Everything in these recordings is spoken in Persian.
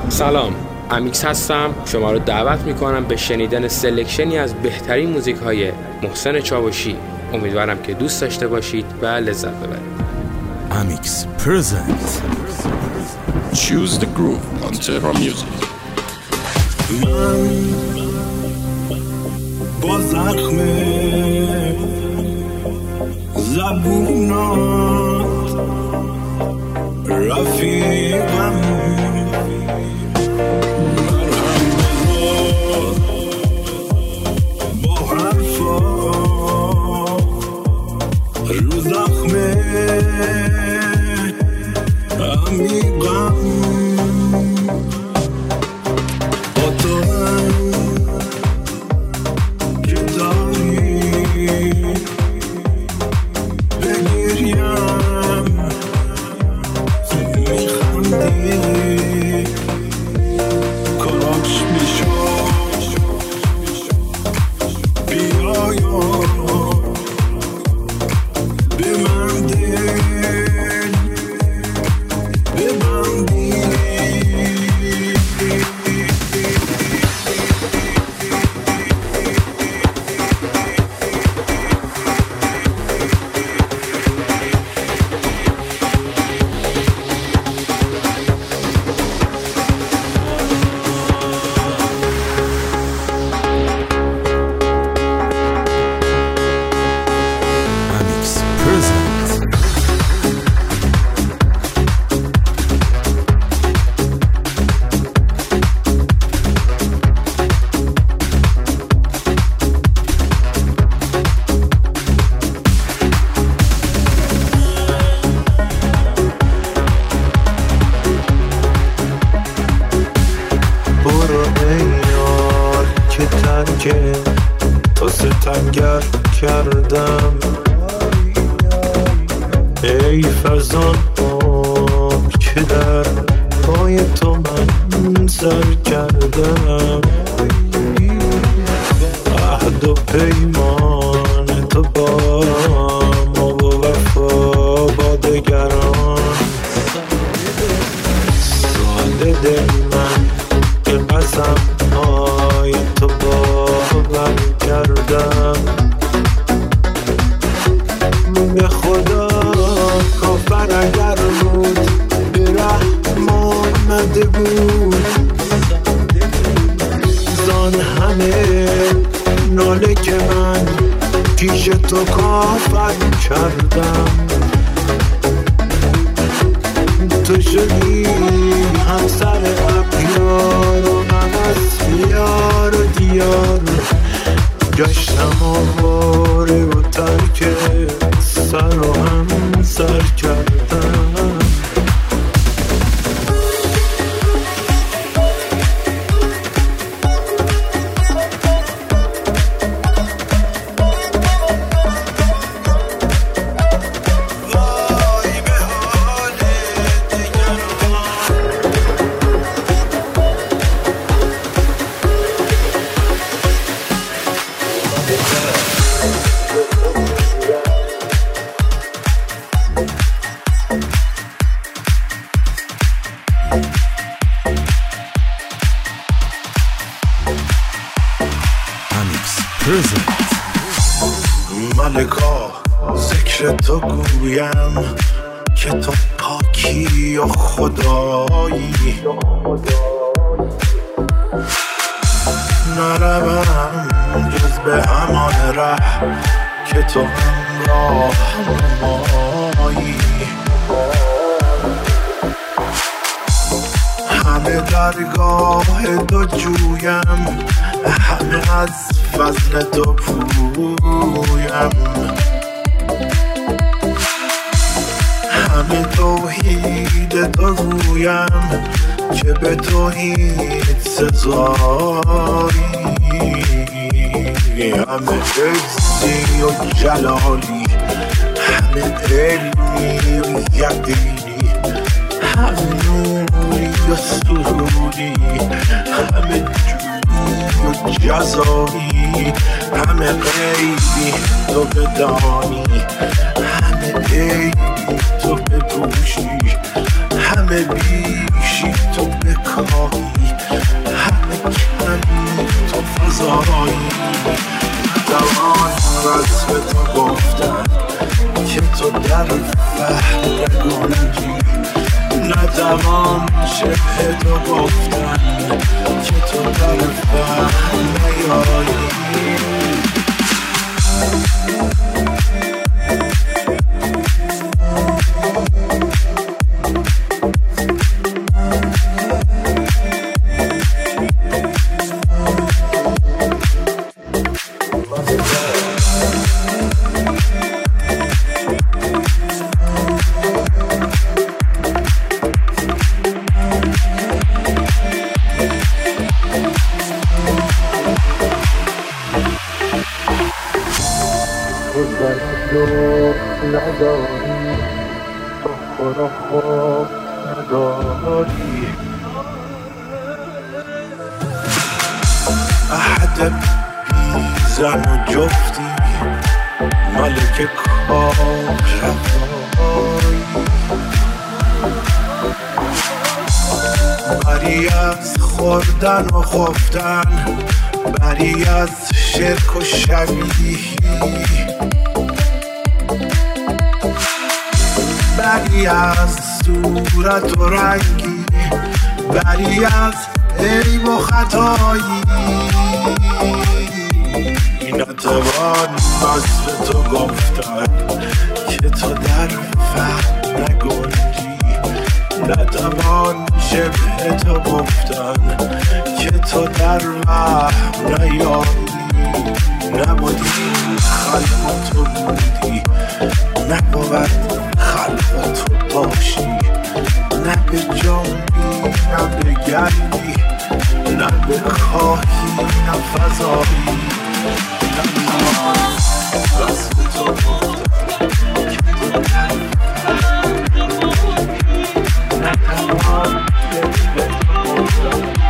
سلام، امیکس هستم. شما رو دعوت میکنم به شنیدن سلکشنی از بهترین موزیک های محسن چاوشی. امیدوارم که دوست داشته باشید و لذت ببرید. امیکس پرزنت Choose the groove on Terra Music. من با زخم زبونات رفیقم، مرهم بذار با حرفا رو زخم عمیقم. با تو هم که داری بگیریم میخندی، کاش میشد بیایا به من دل ببندی. که تا ستمگر کردم، ای فرزان که در پای تو من سر کردم. عهد و پیمان تو با ما و وفا با دگران، ساده دل من که قسم های تو باور کردم. به خدا کافر اگر بود به رحم آمده بود، زان همه ناله که من پیش تو کافر کردم. تو شدی همسر اغیار و من از یار و دیار گشتم آواره و ترک سر و هم سر کردم. ملکا ذکر تو گویم که تو پاکی و خدایی، نروم جز به همان ره که تو همراه نمایی. همه درگاه تو جویم، همه از فضل تو پویم، همه توحید تو گویم که به توحید سزایی. همه عزی و جلالی، همه علمی و یقینی، همه نوری و سروری، همه و جزایی، همه غیبی تو بدانی، همه عیبی تو بپوشی، همه بیشی تو بکاهی. تو در فهم نگنجی نتوان شبه تو گفتن که تو در فهم نیایی نداری تو خورا خواب نداری احد بیزن و جفتی ملک کار رفایی بری از خوردن و خفتن بری از شرک و شبیهی بری از صورت و رنگی بری از عیب و خطایی نتوان وصف تو گفتن که تو در فهم نگنجی نتوان شبه تو گفتن که تو در وهم نیایی نبودی خلق تو بودی نبود خلق تو باشی نه به جنبی نه به گردی نه به کاهی نه فضایی نتوان وصف تو گفتن که تو در نتوان شبه تو گفتن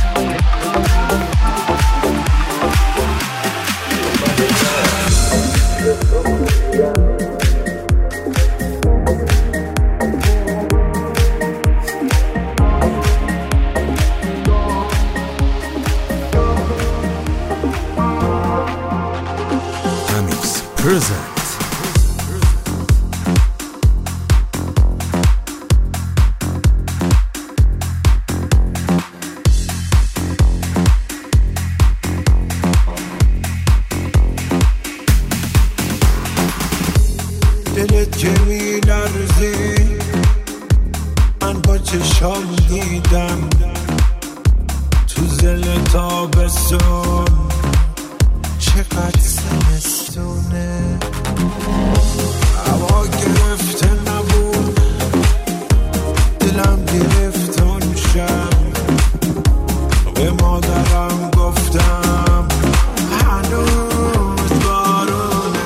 present. دلت که می لرزی من با چشام دیدم تو زل تابستون چقدر زمستونه هوا گرفته نبود دلم گرفت اون شب به مادرم گفتم هنوز بارونه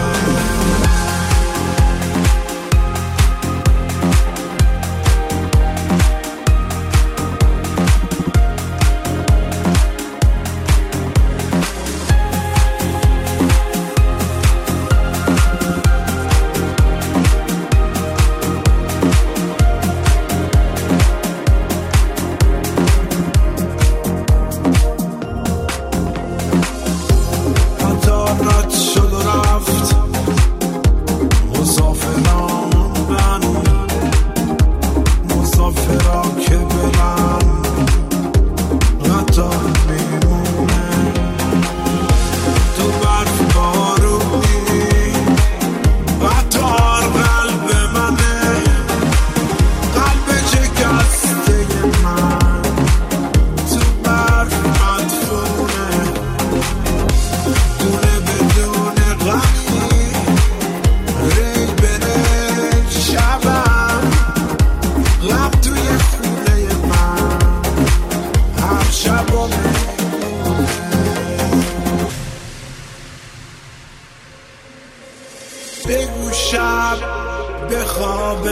بگو شب به خواب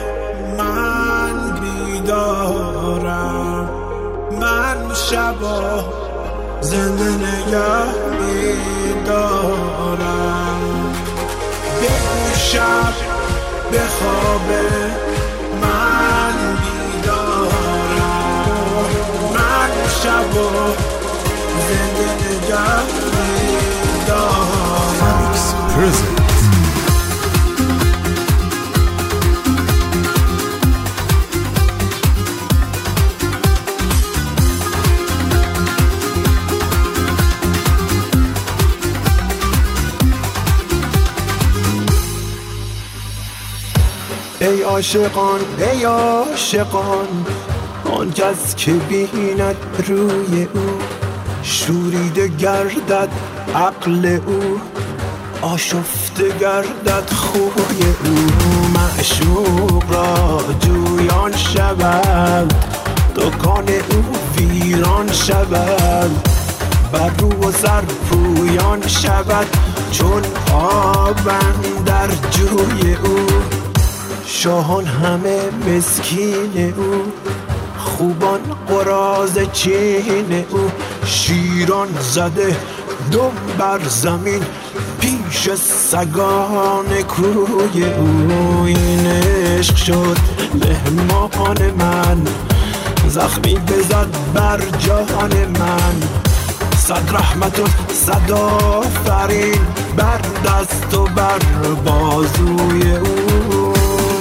من بیدارم من شبا زنده نگه میدارم بگو شب به خواب من بیدارم من شبا زنده نگه میدارم Amix present. ای عاشقان ای عاشقان، آن کس که بیند روی او شوریده گردد عقل او، آشفته گردد خوی او. معشوق را جویان شود، دکان او ویران شود، بر رو و سر پویان شود چون آبم در جوی او. شاهان همه مسکین او، خوبان قراض چین او، شیران زده دم بر زمین پیش سگان کوی او. این عشق شد مهمان من، زخمی بزد بر جان من، صد رحمت و صد آفرین بر دست و بر بازوی او.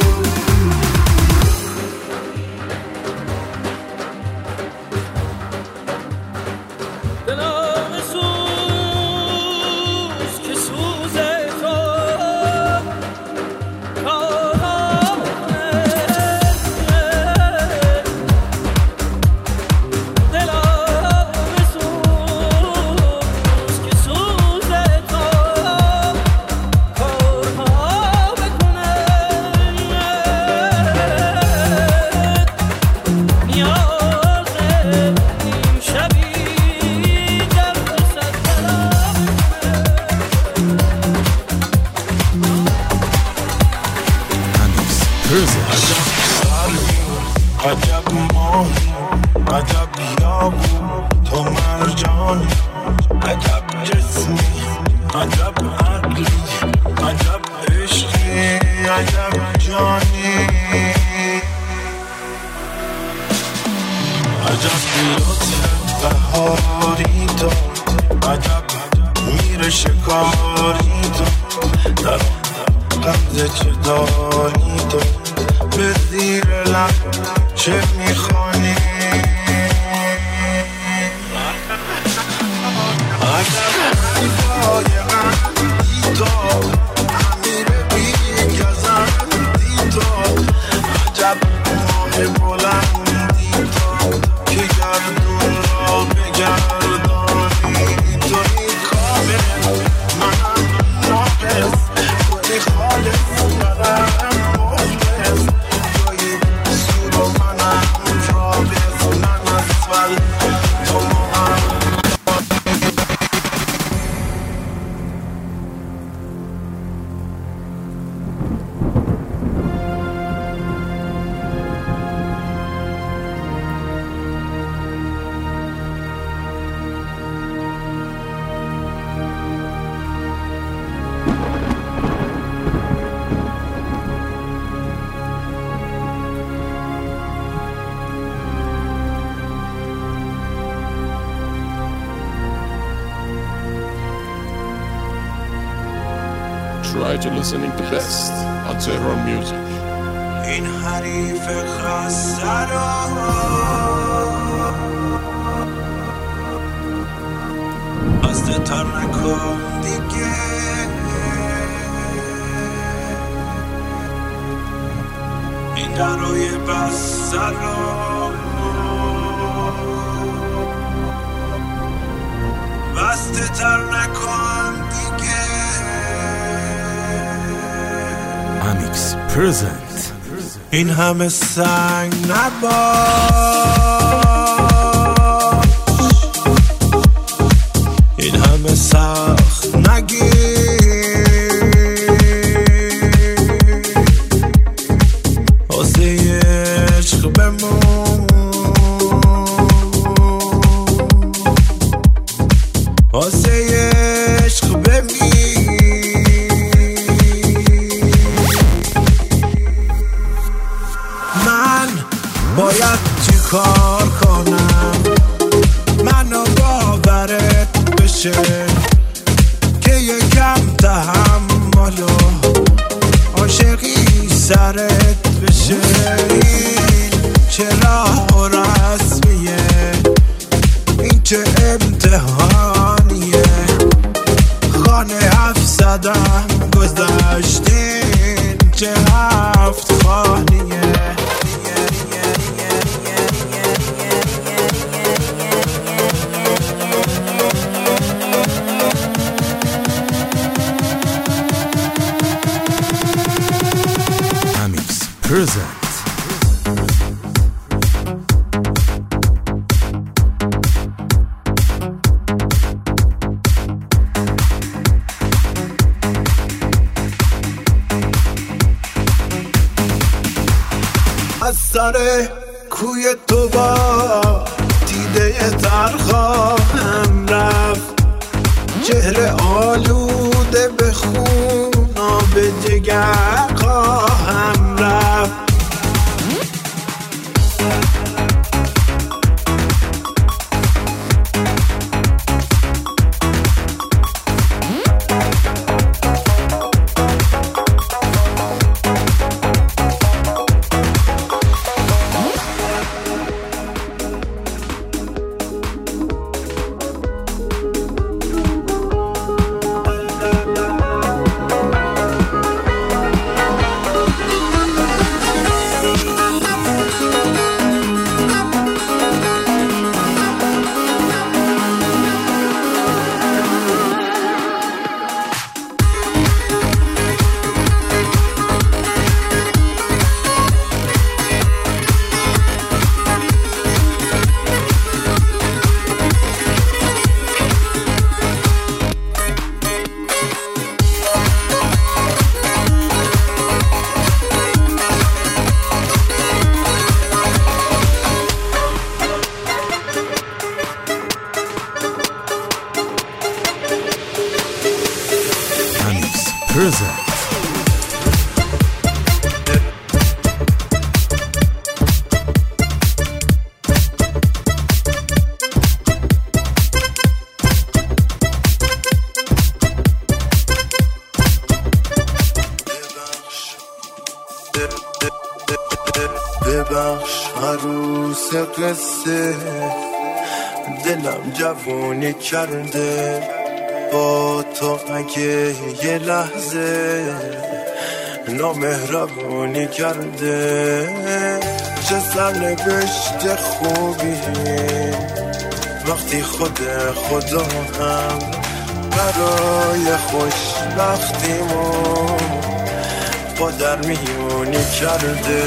عجب ماهی عجب یابو تو مرجانی، عجب جسمی عجب عقلی عجب عشقی عجب جانی، عجب لطف بهاری تو، عجب میر شکاری تو، در غمزه چه داری تو، به زیر لب چه میخوانی. عجب حیفای قندی تو، امیر بیگزندی تو، عجب ماه بلندی تو که گردون را بگردانی. توی کامل منم ناقص، توی خالص منم مخلص، توی سور و منم رابط، من اسفل تو مهم. Try to listening to best on Tehran Music. این حریف خسته را بسته تر نکن دیگه، این درای بسته را بسته تر نکن دیگه. Amix present. این همه سنگ نباش، این همه سخت نگیر، واسه عشق بمون، واسه عشق بمیر. باید چی کار کنم منو باورت بشه که یکم تحمل و عاشقی سرت بشه. این چه راه و رسمیه، این چه امتحانیه، خانه 700 گذشتین چه 7 فانیه. Amix present. از سر کوی تو با دیده تر خواهم رفت، چهره آلوده به خون آب جگر خواهم رفت. Present. ببخش عروس قصه، دلم جوونی کرده با تو. اگه یه لحظه نامهربونی کرده، چه سرنوشت خوبی وقتی خود خدا هم برای خوشبختیمون با در میونی کرده.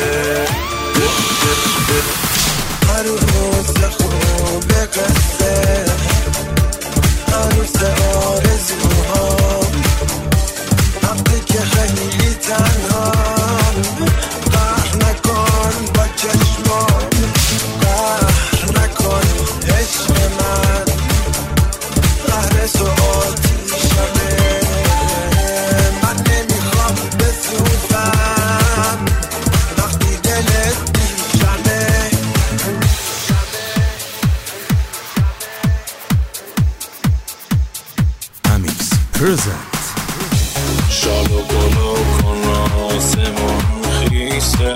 عروس خوب قصه، عروس آرزوها، وقتی که خیلی تنها، قهر نکن با چشمان، قهر نکن عشق من، قهر تو آتیشمه، من نمیخوام بسوزم وقتی دلت بیشمه. Amix present. شال و گلو کن آسمون خیسه،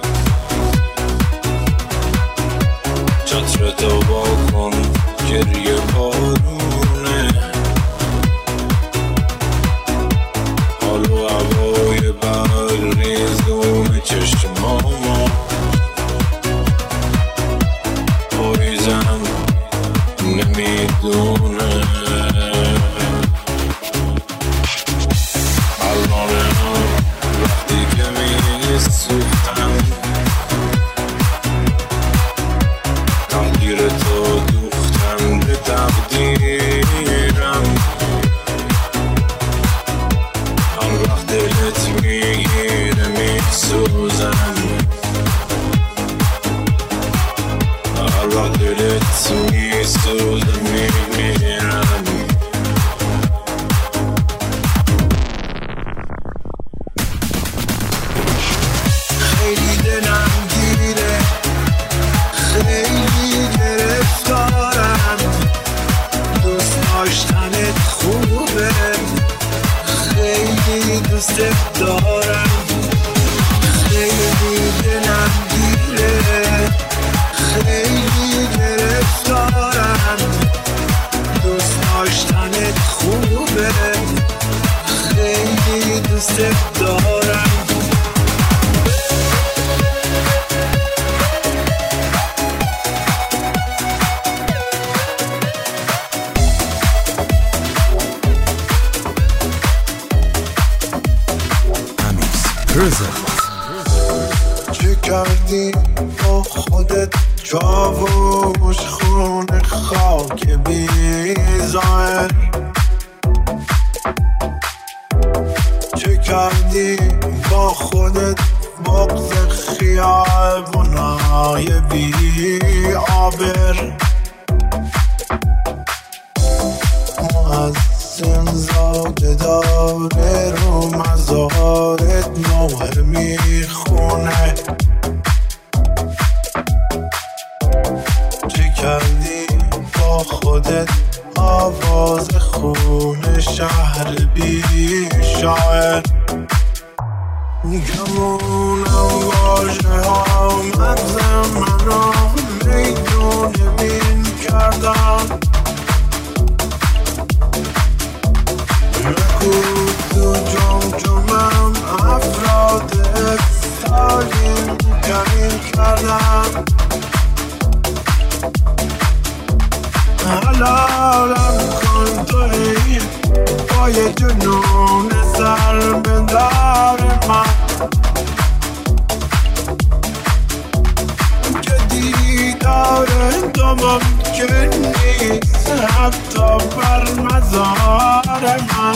چتر تو با کن گریه بارونه، حال و هوای برریزون چشمامو پاییزم نمیدونه. وقتی که میسوختم تقدیر تو دوختم به تقدیرم، هر وقت دلت میگیره میسوزم، هر وقت دلت میسوزه میمیرم. خیلی دلم گیره، خیلی گرفتارم، دوست داشتنت خوبه، خیلی دوستت دارم. خیلی دلم گیره، خیلی گرفتارم، دوست داشتنت خوبه، خیلی دوستت دارم. چه کردی با خودت چاوش خون خاک بیزار؟ چه کردی با خودت بغض خیابونای بی آبر؟ مؤذن زاده داره رو مزارت نوه میخونه. چه کردی با خودت آواز خون شهر بی شاعر؟ گمونم واژه ها مغز منو میدون بین کردم. نگو تو جمجمم افراد سالیم کمین کردم. حلالم کن توی با یه جنون سر بندار من که دیدار تو ممکن نیست حتی بر مزار من.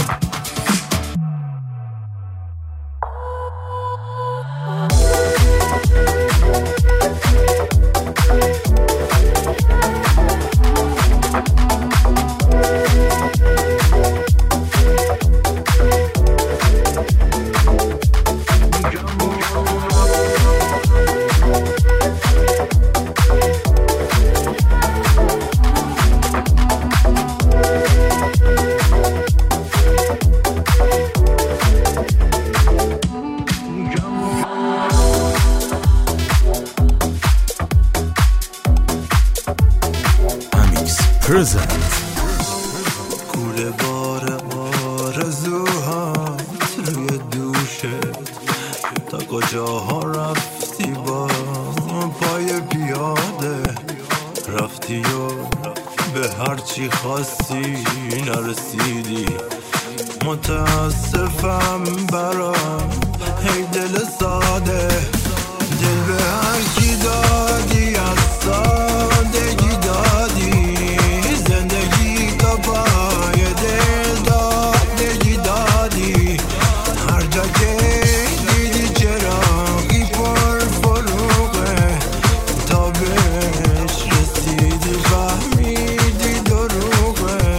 کوله بار آرزوهات روی دوشت، تا کجاها رفتی با پای پیاده؟ رفتی و به هرچی خواستی نرسیدی. متاسفم برام هی دل ساده، دل به هر کی دادی از سادگی دادی. زندگی تو پای دل دادگی دادی. هر جا که دیدی چراغی پر فروغه، تا بهش رسیدی فهمیدی دروغه.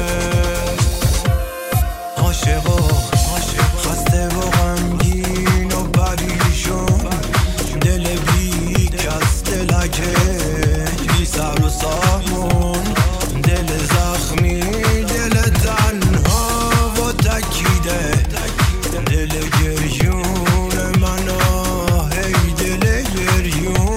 عاشقا خسته و غمگین و پریشون، دل بی کس دلکه بی سر و سامون، دل زخمی دل تنها و تکیده، دل گریون منو هی دل گریون.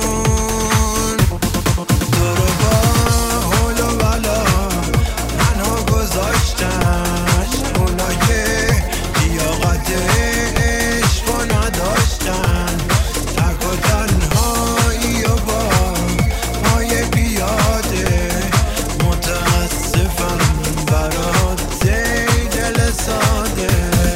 دور با حول و بلا منو گذاشتن، اونا که لیاقت عشق نداشتن. تک و تنهایی و با پای پیاده، متاسفم برات ای دل ساده.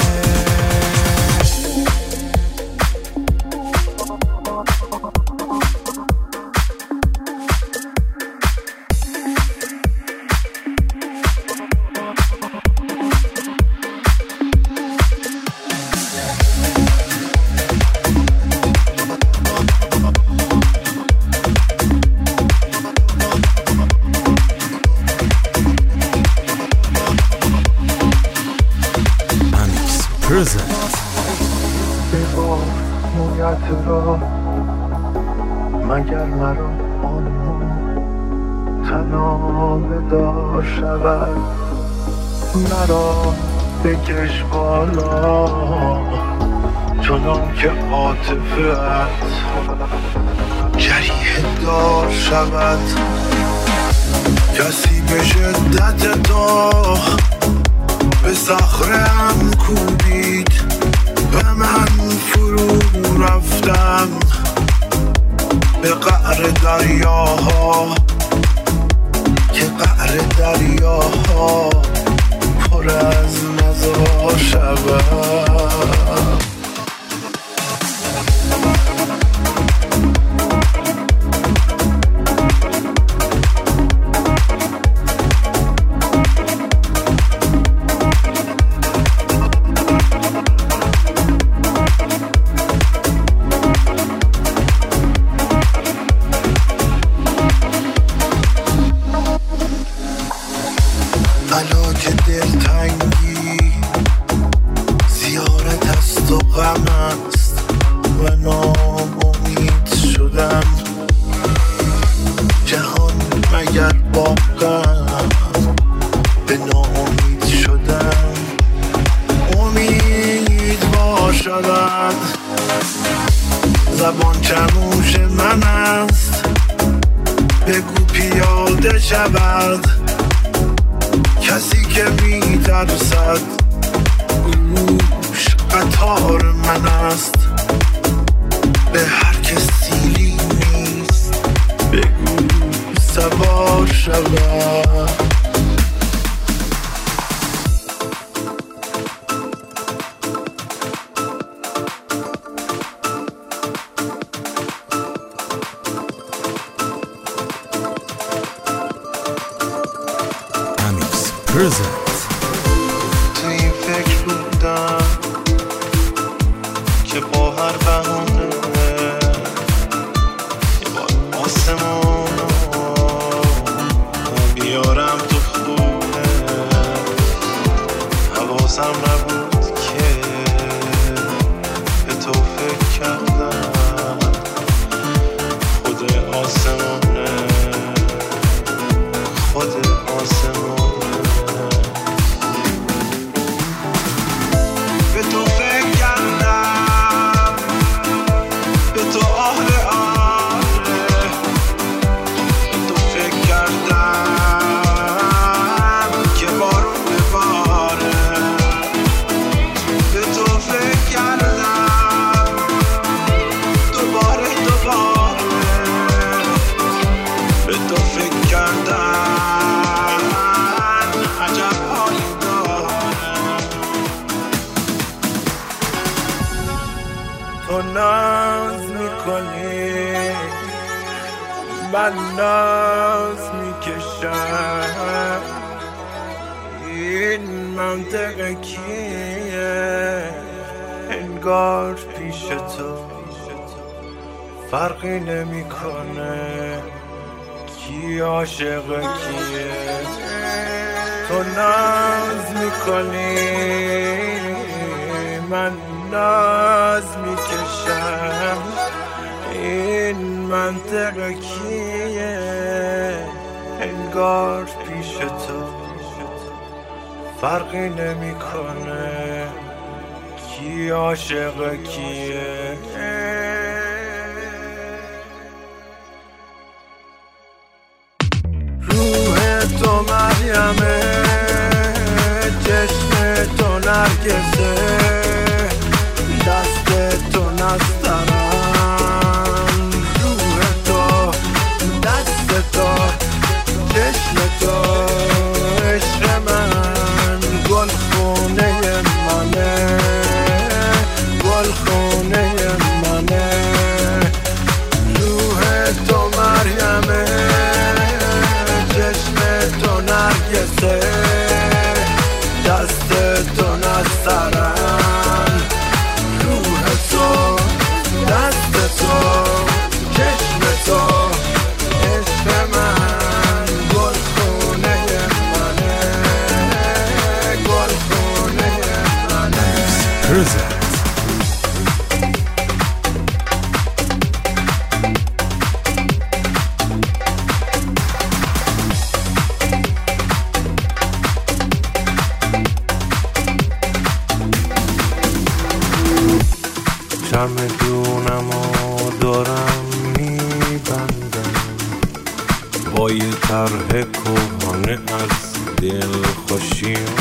ببار مویت را مگر مرا آنمون تنها بدار شود. مرا بکش بالا چنان که عاطفه‌ات جریح دار شود. کسی به شدت تو به صخره‌ام کوبید، به من فرو رفتم به قعر دریاها، که قعر دریاها پر از مزار شود. به ناامید شدم. جهان مگر واقعا به ناامید شدم. امید باشد زبان چموش من است، بگو پیاده شود کسی که می ترسد. گوش قطار من است، به هر کسی نیست بگو سوار شود. Present. تو این فکر بودم که با هر بهونه یه بار آسمون بیارم تو خونه. حواسم نبود که به تو فکر کردم. خود آسمونه، خود آسمونه. تو ناز میکنی من ناز میکشم. این منطقه کیه؟ انگار پیش تو فرقی نمیکنه کی عاشق کیه. تو ناز میکنی من ناز میکشم. این منطقه کیه؟ انگار پیش تو فرقی نمیکنه کی عاشق کیه. روح تو مریمه، چشم تو نرگسه، دست تو نسترم. روح تو، دست تو، چشم تو، عشق من گل خونه منه، گل خونه منه. روح تو مریمه، چشم تو نرگسه، دست تو نسترم. روح تو، دست تو، چشم تو، عشق من گل خونه منه، گل خونه منه. Present. چمدونم و دارم میبندم با یه طرح کهنه از دل خوشیم.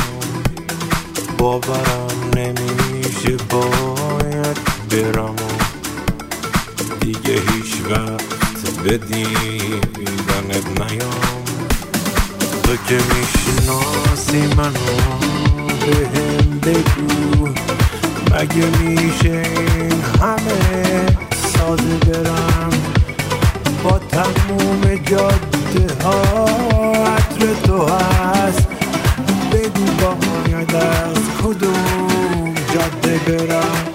باورم نمیشه باید برم و دیگه هیچ وقت به دیدنت نیام. تو که میشناسی منو بهم بگو، مگه میشه این همه ساده برم با تموم جاده ها عطر تو هست. بگو باید از کدوم جاده برم.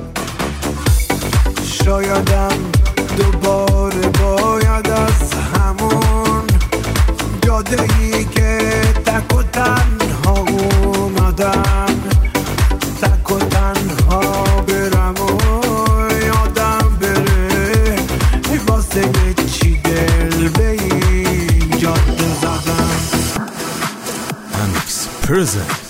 شایدم دوباره باید از همون جاده‌ای که تک و تنها اومدم، تک و تنها برم و یادم present